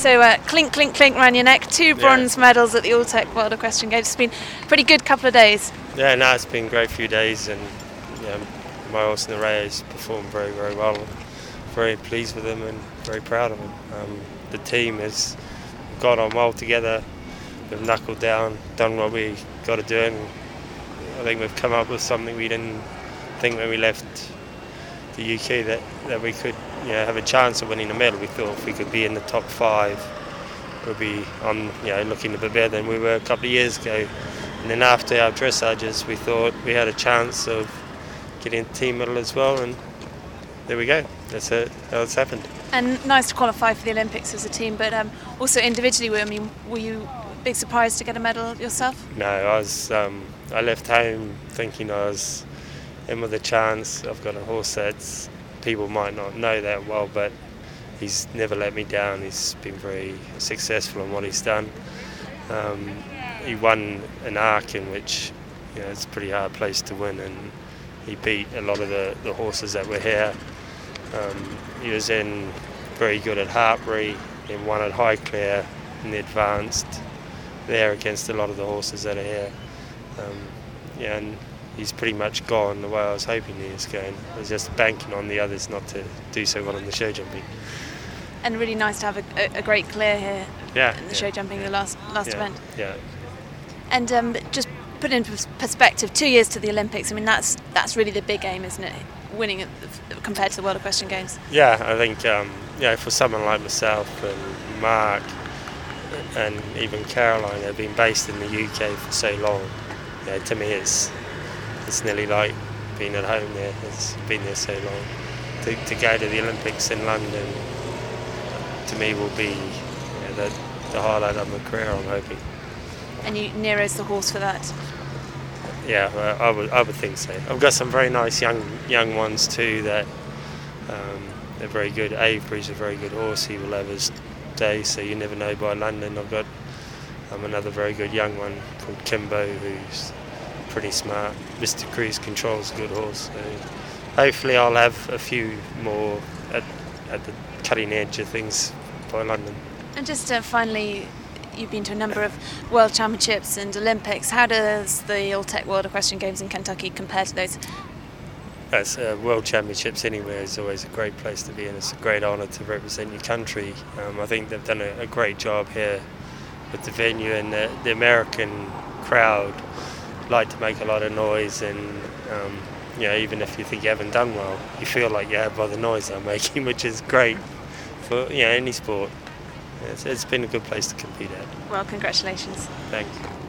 So clink, clink, clink around your neck. 2 bronze medals at the Alltech World Equestrian Games. It's been a pretty good couple of days. Yeah, no, it's been a great few days, and my horse Nerea's performed very, very well. Very pleased with him and very proud of him. The team has got on well together. We've knuckled down, done what we got to do, and I think we've come up with something we didn't think when we left the UK that we could have a chance of winning a medal. We thought if we could be in the top 5, we'd be on looking a bit better than we were a couple of years ago. And then after our dressages, we thought we had a chance of getting a team medal as well, and there we go. That's it. That's happened. And nice to qualify for the Olympics as a team, but also individually. Were you a big surprised to get a medal yourself? No, I left home thinking I was in with a chance. I've got a horse that people might not know that well, but he's never let me down. He's been very successful in what he's done. He won an Arc, in which it's a pretty hard place to win, and he beat a lot of the horses that were here. He was very good at Hartbury, and won at Highclere in the advanced there against a lot of the horses that are here. And he's pretty much gone the way I was hoping he was going. I was just banking on the others not to do so well in the show jumping. And really nice to have a great clear here in the show jumping, the last event. Yeah. And just put it into perspective, 2 years to the Olympics. I mean, that's really the big aim, isn't it? Winning it compared to the World Equestrian Games. Yeah, I think for someone like myself and Mark and even Caroline, they've been based in the UK for so long. To me, it's nearly like being at home there. It's been there so long. To go to the Olympics in London, to me, will be the highlight of my career, I'm hoping. And Nero's the horse for that? Yeah, I would think so. I've got some very nice young ones too that they're very good. Avery's a very good horse. He will have his day, so you never know by London. I've got another very good young one called Kimbo, who's pretty smart. Mr. Cruise Control's a good horse. So hopefully I'll have a few more at the cutting edge of things by London. And just finally, you've been to a number of World Championships and Olympics. How does the Alltech World Equestrian Games in Kentucky compare to those? That's World Championships anywhere is always a great place to be, and it's a great honour to represent your country. I think they've done a great job here with the venue, and the American crowd like to make a lot of noise, and even if you think you haven't done well, you feel like you have by the noise they're making, which is great for any sport. It's been a good place to compete at. Well, congratulations. Thanks.